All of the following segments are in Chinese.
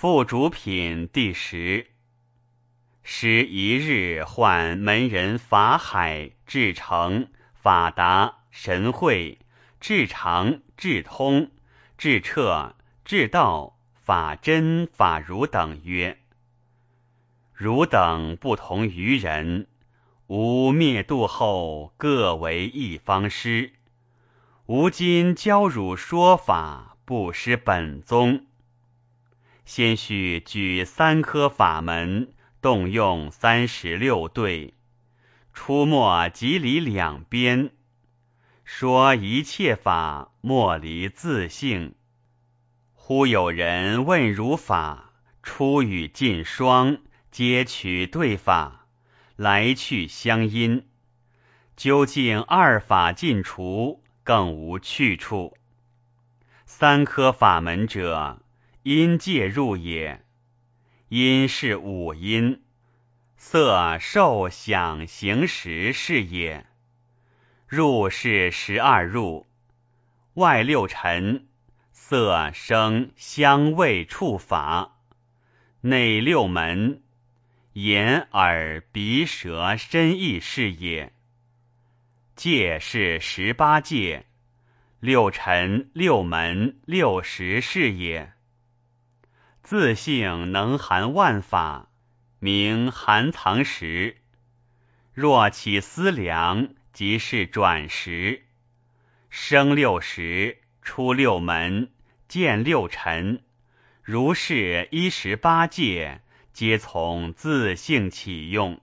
副主品第10。时一日，唤门人法海、智成、法达、神会、智常、智通、智彻、智道、法真、法如等曰：汝等不同于人，吾灭度后各为一方师，吾今教汝说法，不失本宗。先须举3科法门，动用36对，出没即离两边，说一切法莫离自性。忽有人问汝法，出与进双，皆取对法，来去相因，究竟二法尽除，更无去处。3科法门者，因界入也。因是5因，色受想行识是也。入是12入，外6尘，色声香味触法，内6门，眼耳鼻舌身意是也。界是18界，6尘6门6识是也。自性能含万法，名含藏识。若起思量，即是转识。生6识，出6门，见6尘，如是18界，皆从自性起用。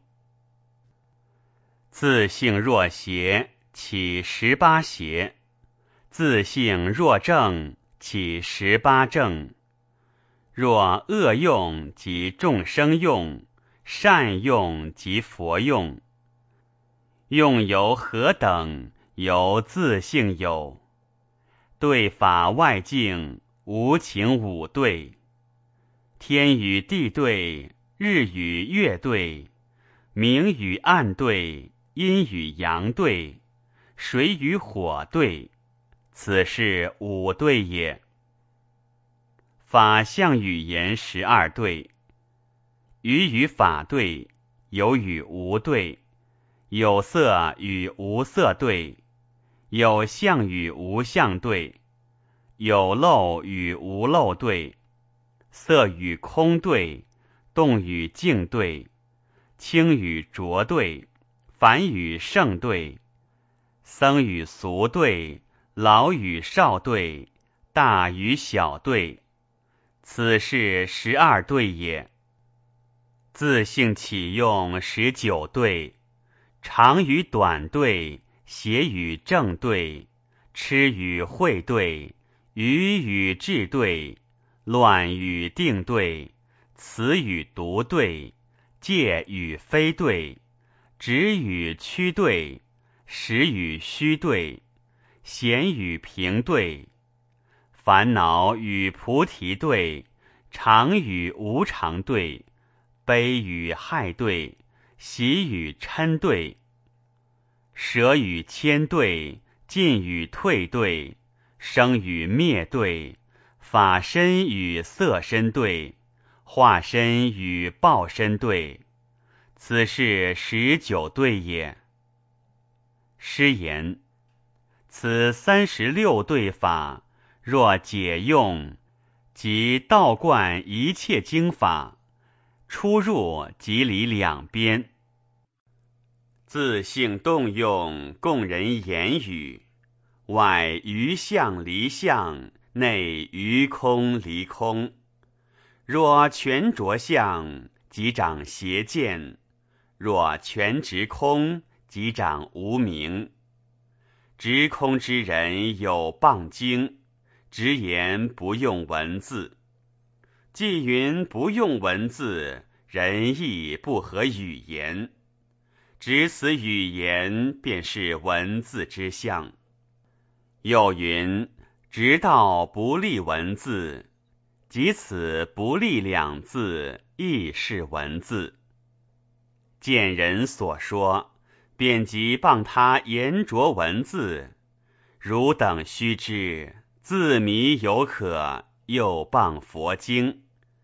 自性若邪，起18邪；自性若正，起18正。若恶用即众生用，善用即佛用。用由何等？由自性有。对法外境，无情5对。天与地对，日与月对，明与暗对，阴与阳对，水与火对，此是5对也。法相语言12对，语与法对，有与无对，有色与无色对，有相与无相对，有漏与无漏对，色与空对，动与静对，清与浊对，凡与圣对，僧与俗对，老与少对，大与小对，此是12对也。自性起用19对，长与短对，邪与正对，痴与慧对，愚与智对，乱与定对，词与读对，戒与非对，直与曲对，实与虚对，闲与平对，烦恼与菩提对，常与无常对，悲与害对，喜与嗔对，舍与谦对，进与退对，生与灭对，法身与色身对，化身与报身对，此是19对也。师言：此36对法，若解用，即道贯一切经法，出入即离两边。自性动用，供人言语，外于相离相，内于空离空。若全着相，即长邪见；若全执空，即长无明。执空之人有谤经，直言不用文字。既云不用文字，人亦不合语言。执此语言，便是文字之相。又云直道不立文字，即此不立2字，亦是文字。见人所说，便即谤他言着文字。汝等须知，自迷犹可，又谤佛经。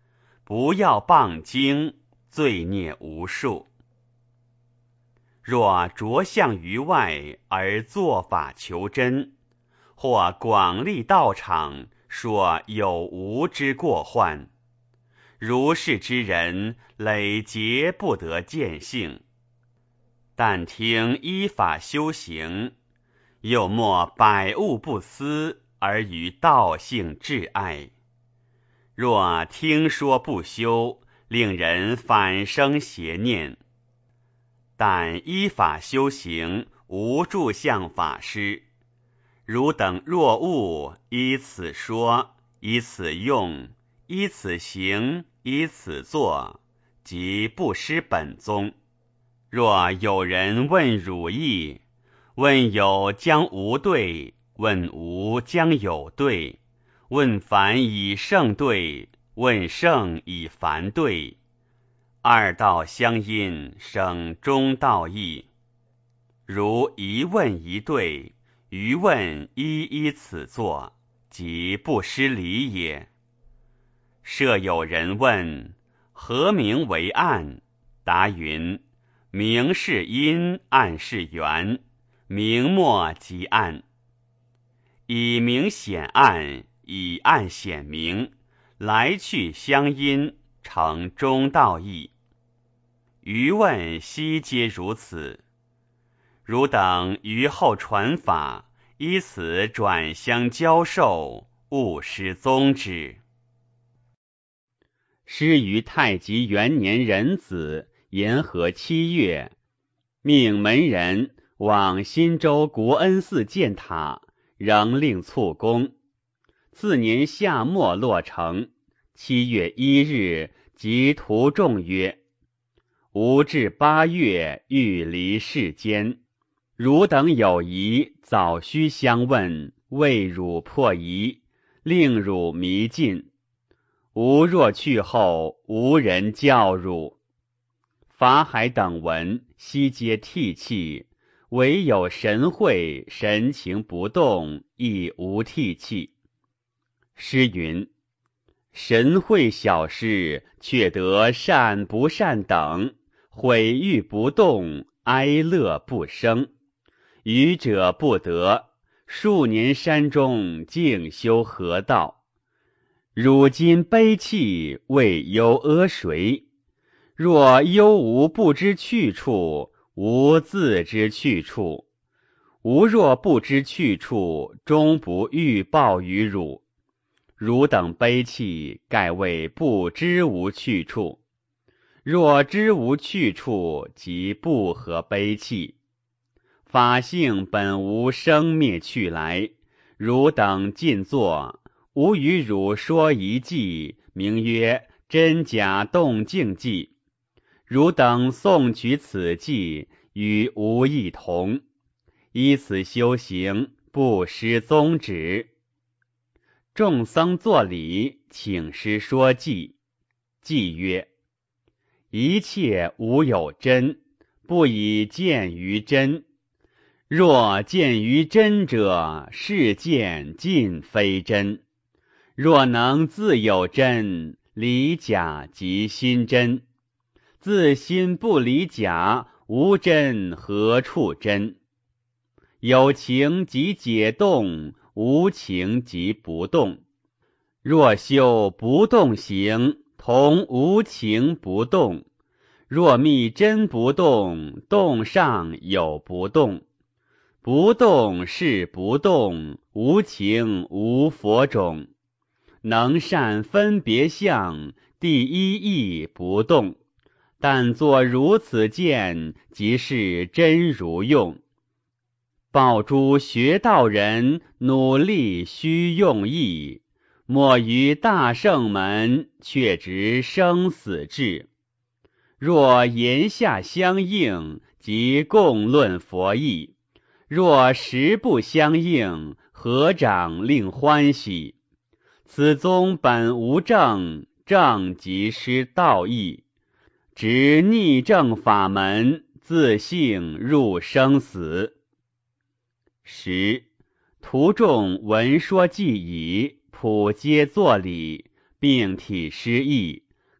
不要谤经，罪孽无数。若着相于外而作法求真，或广立道场，说有无之过患，如是之人，累劫不得见性。但听依法修行，又莫百物不思，而于道性挚爱。若听说不修，令人反生邪念。但依法修行，无住相法师，汝等若悟，依此说，依此用，依此行，依此作，即不失本宗。若有人问汝意，问有将无对，问无将有对，问凡以圣对，问圣以凡对，二道相因，生中道义。如一问一对，余问一依此作，即不失礼也。设有人问，何名为暗？答云：明是阴，暗是圆，明末即暗。以明显暗，以暗显明，来去相因，成中道义。余问悉皆如此。汝等于后传法，依此转相教授，勿失宗旨。师于太极元年壬子，延和7月，命门人往新州国恩寺建塔，仍令卒工。次年夏末落成。7月1日，即图众曰：吾至8月，欲离世间。汝等有疑，早须相问，为汝破疑，令汝迷尽。吾若去后，无人教汝。法海等闻，悉皆涕泣，唯有神会神情不动，亦无涕泣。诗云：神会小事，却得善不善等，毁誉不动，哀乐不生。愚者不得，数年山中静修何道？汝今悲泣，为忧阿谁？若忧无不知去处，吾自知去处。吾若不知去处，终不欲报于汝。汝等悲泣，盖为不知无去处。若知无去处，即不合悲泣。法性本无生灭去来，汝等尽坐，吾与汝说一偈，名曰真假动静偈。汝等诵取此偈，与吾一同，依此修行，不失宗旨。众僧作礼，请师说偈。偈曰：一切无有真，不以见于真。若见于真者，是见尽非真。若能自有真，离假即心真。自心不离假，无真何处真？有情即解动，无情即不动。若修不动行，同无情不动。若觅真不动，动上有不动。不动是不动，无情无佛种。能善分别相，第一义不动。但作如此见，即是真如用。报诸学道人，努力须用意。莫于大圣门，却执生死志。若言下相应，即共论佛义。若实不相应，合掌令欢喜。此宗本无正，正即失道义。执逆正法门，自性入生死。10. 徒众闻说偈已，普皆作礼，并体诗意，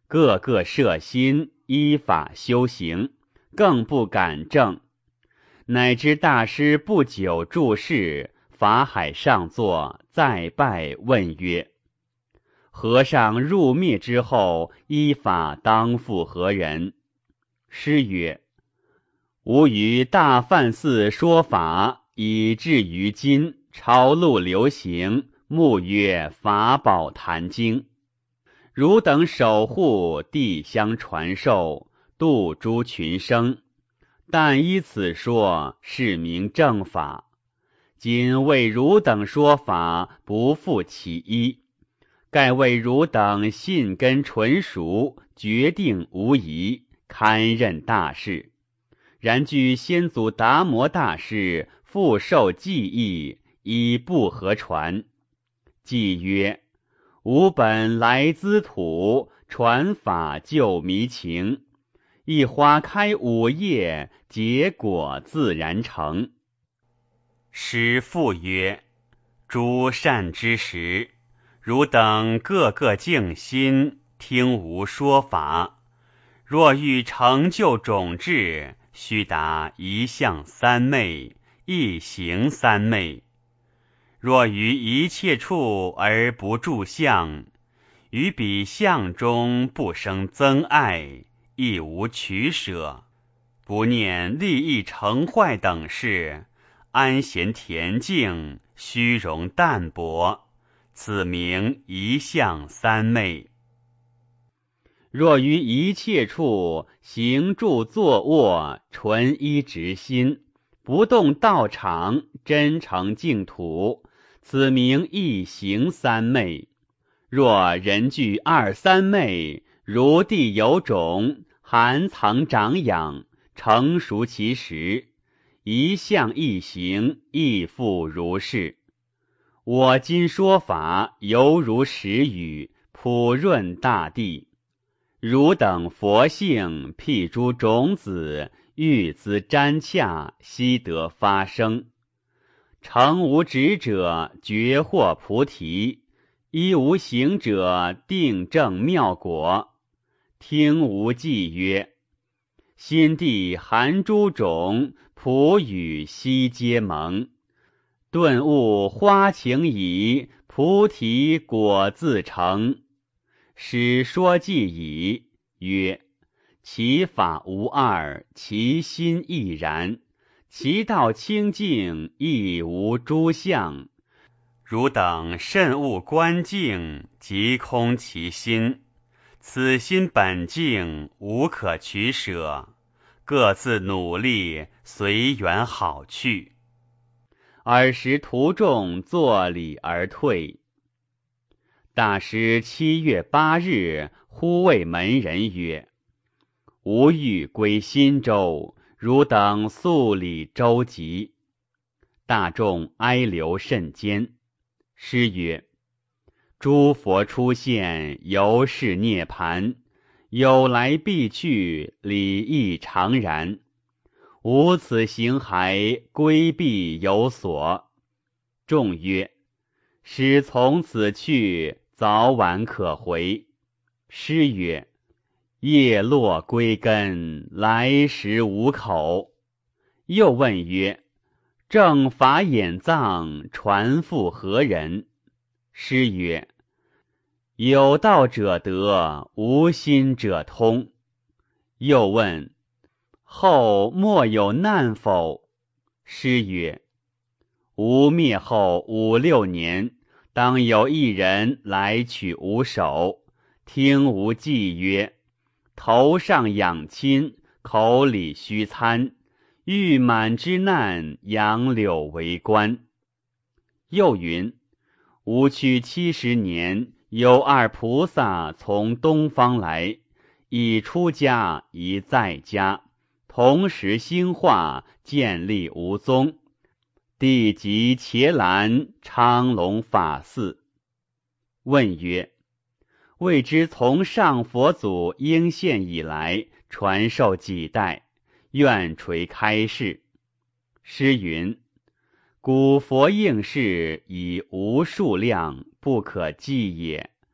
个个摄心，依法修行，更不敢正。乃知大师不久住世，法海上座，再拜问曰：和尚入灭之后，依法当复何人？师曰：吾于大梵寺说法，以至于今，抄录流行，目曰法宝坛经。汝等守护，地相传授，度诸群生。但依此说，是名正法。今为汝等说法，不负其一。盖为汝等信根纯熟，决定无疑，堪任大事。然据先祖达摩大师复授记忆，以不合传。记曰：吾本来兹土，传法救迷情。一花开5叶，结果自然成。师复曰：诸善之时，汝等个个静心，听吾说法。若欲成就种智，须达一相三昧，一行三昧。若于一切处而不住相，于彼相中不生憎爱，亦无取舍，不念利益成坏等事，安闲恬静，虚荣淡泊，此名一相三昧。若于一切处行住坐卧，纯一直心，不动道场，真诚净土，此名一行三昧。若人具二三昧，如地有种，含藏长养，成熟其时，一相一行，亦复如是。我今说法，犹如时雨，普润大地。汝等佛性，辟诸种子，欲滋瞻洽，悉得发生。诚无执者，觉获菩提；依无行者，定正妙果。听吾记曰：心地含诸种，普与悉皆蒙。顿悟花情已，菩提果自成。始说记已，曰：其法无二，其心亦然，其道清净，亦无诸相。汝等慎勿观境，即空其心。此心本净，无可取舍，各自努力，随缘好去。尔时徒众作礼而退。大师7月8日，忽谓门人曰：吾欲归新州，汝等速礼周集。大众哀留甚坚。师曰：诸佛出现，犹是涅盘，有来必去，理亦常然。无此形骸，归必有所。众曰：师从此去，早晚可回。师曰：叶落归根，来时无口。又问曰：正法眼藏，传复何人？师曰：有道者得，无心者通。又问：后莫有难否？师曰：吾灭后5、6年，当有一人来取吾首，听吾记曰：头上养亲，口里须餐，欲满之难，杨柳为官。又云：吾去70年，有2菩萨从东方来，已出家，已在家，同时兴化，建立无踪。地即伽蓝昌隆法寺。问曰：未知从上佛祖应现以来，传授几代？愿垂开示。师云：古佛应世，以无数量，不可计也。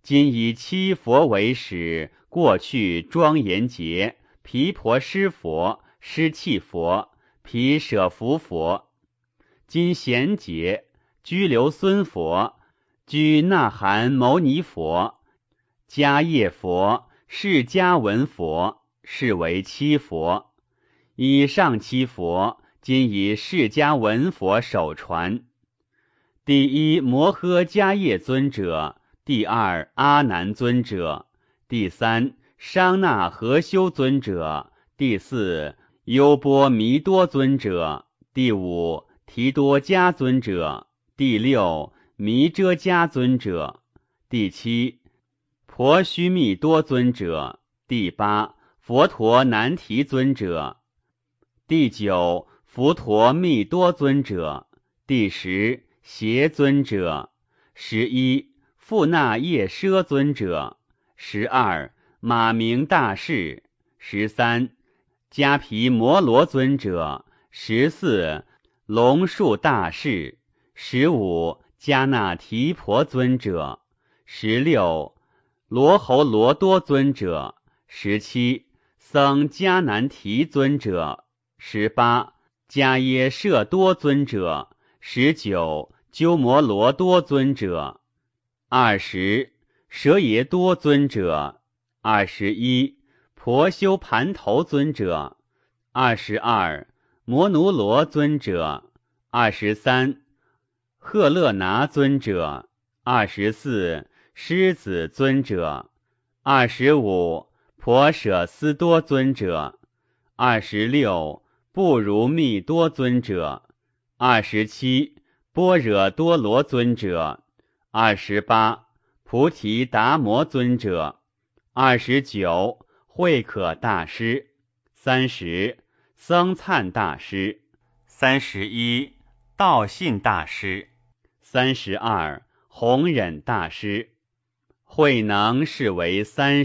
今以七佛为始，过去庄严劫，毗婆尸佛、尸气佛、毗舍浮佛。今贤劫，居留孙佛、居那含牟尼佛、迦叶佛、释迦文佛，是为七佛。以上七佛，今以释迦文佛首传。第一摩诃迦叶尊者，第二阿难尊者，第三商那和修尊者，第四优波弥多尊者，第五提多迦尊者，第六弥遮迦尊者，第七婆须弥多尊者，第八佛陀难提尊者，第九佛陀密多尊者，第十邪尊者，11富那夜奢尊者，12马明大士，13迦毗摩罗尊者，14龙树大士，15迦那提婆尊者，16罗侯罗多尊者，17僧迦难提尊者，18迦耶舍多尊者，19鸠摩罗多尊者，20舍耶多尊者，21婆修盘头尊者，22摩奴罗尊者，23赫勒拿尊者，24狮子尊者，25婆舍斯多尊者，26不如密多尊者，27般若多罗尊者，28菩提达摩尊者，29慧可大师，30僧璨大师，31道信大师，32弘忍大师。慧能是为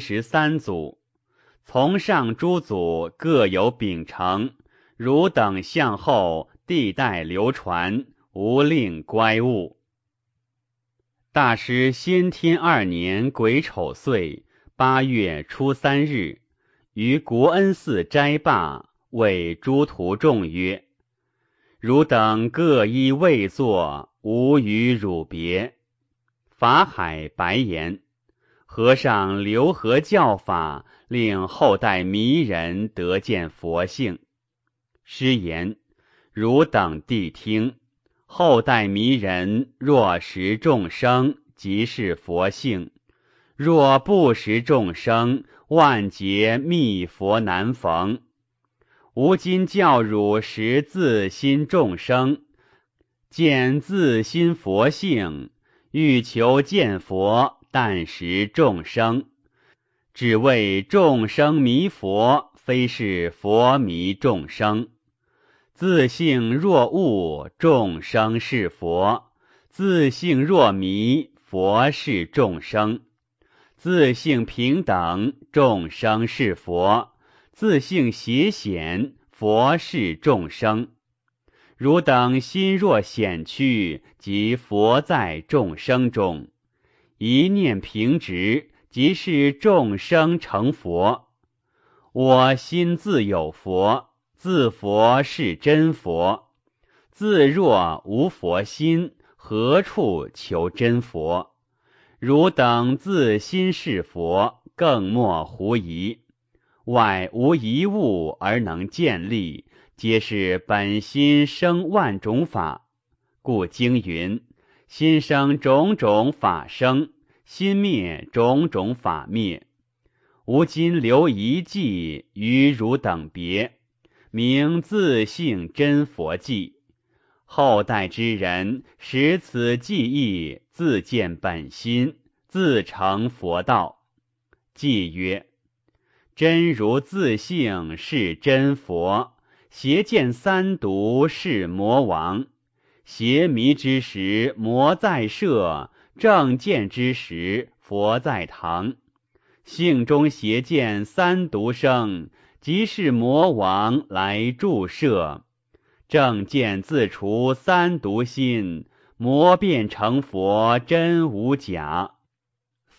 33祖，从上诸祖各有秉承，汝等向后地代流传，无令乖误。大师先天2年癸丑岁8月初3日，于国恩寺斋罢，谓诸徒众曰：汝等各依位坐，无与汝别。法海白言：和尚留何教法，令后代迷人得见佛性？师言：汝等谛听，后代迷人若识众生，即是佛性；若不识众生，万劫密佛难逢。吾今教汝识自心众生，见自心佛性，欲求见佛，但识众生。只为众生迷佛，非是佛迷众生。自性若悟，众生是佛；自性若迷，佛是众生。自性平等，众生是佛；自性邪显，佛是众生。汝等心若显去，即佛在众生中；一念平直，即是众生成佛。我心自有佛，自佛是真佛。自若无佛心，何处求真佛？汝等自心是佛，更莫狐疑。外无一物而能见立，皆是本心生万种法。故经云：心生种种法生，心灭种种法灭。吾今留一记与汝等别，名自性真佛记。后代之人识此记忆，自见本心，自成佛道。记曰：真如自性是真佛，邪见三毒是魔王。邪迷之时，魔在舍；正见之时，佛在堂。性中邪见三毒生，即是魔王来助摄。正见自除三毒心，魔变成佛真无假。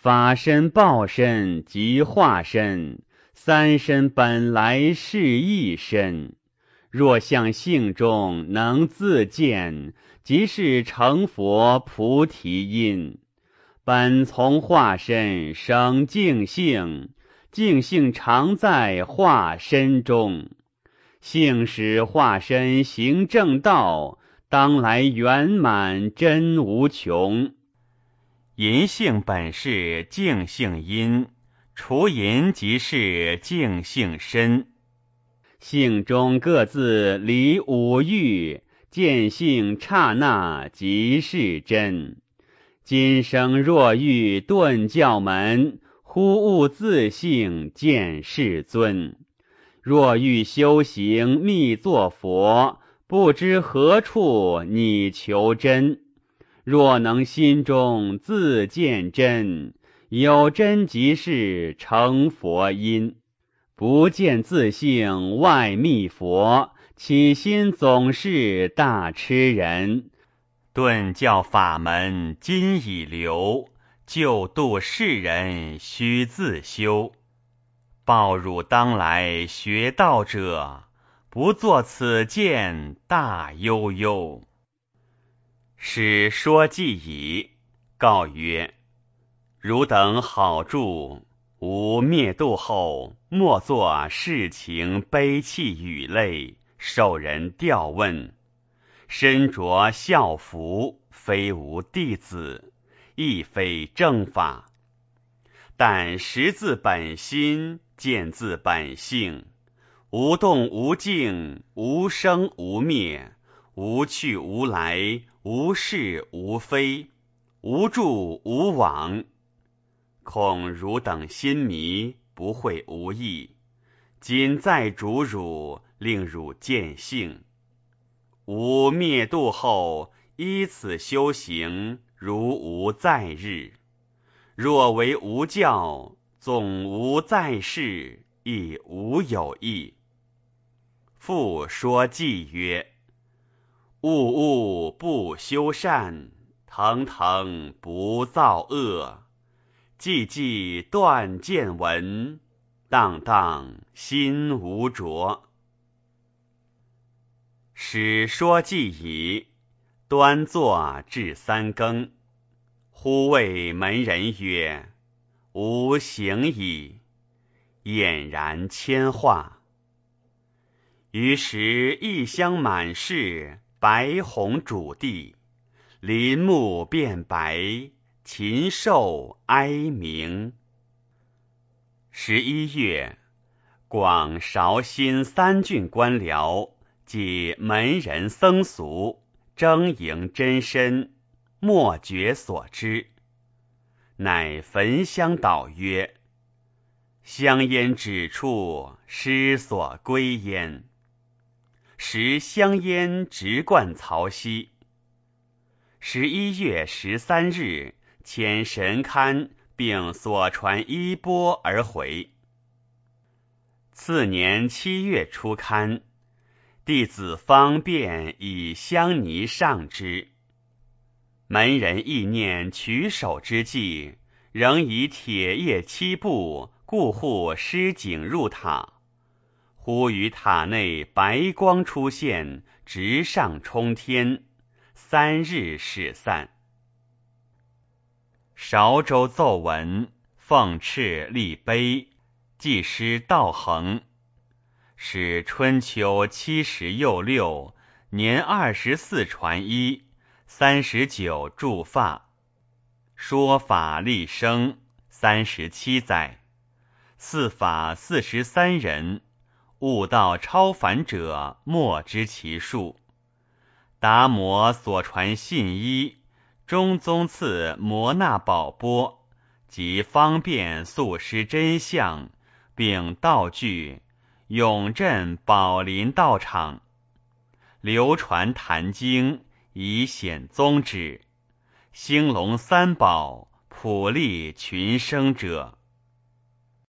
法身、报身及化身，三身本来是一身。若向性中能自见，即是成佛菩提因。本从化身生净性，净性常在化身中。性使化身行正道，当来圆满真无穷。淫性本是净性因，除淫即是净性身。性中各自离五欲，见性刹那即是真。今生若遇顿教门，忽悟自性见世尊。若欲修行密作佛，不知何处你求真。若能心中自见真，有真即是成佛因。不见自性外密佛，起心总是大痴人。顿教法门今已流，救度世人须自修。报汝当来学道者，不作此见大悠悠。使说既已，告曰：汝等好住，吾灭度后，莫作世情悲泣语泪，受人吊问。身着孝服，非吾弟子，亦非正法。但识自本心，见自本性，无动无静，无生无灭，无去无来，无是无非，无住无往。恐汝等心迷，不会无益。今再嘱汝，令汝见性。吾灭度后，依此修行，如无在日。若为无教，纵无在世，亦无有益。复说偈曰：物物不修善，腾腾不造恶。寂寂断见闻，荡荡心无着。使说偈已，端坐至三更。忽谓门人曰：吾行矣。俨然迁化。于时异香满室，白虹主地，林木变白，禽兽哀鸣。11月，广韶新三郡官僚及门人僧俗，争迎真身，莫觉所知。乃焚香祷曰：香烟指处，失所归焉。时香烟直贯曹溪。11月13日，遣神龛并所传衣钵而回。次年7月初刊，弟子方便以香泥上之。门人意念取首之际，仍以铁叶七布固护施景入塔。忽于塔内白光出现，直上冲天，3日始散。韶州奏闻，奉敕立碑，祭师道衡。使春秋70又6，年24传衣，39铸发。说法立生37载。四法43人，悟道超凡者莫知其数。达摩所传信衣，中宗赐摩那宝钵，及方便速施真相，并道具，永镇宝林道场。流传坛经，以显宗旨。兴隆三宝，普利群生者。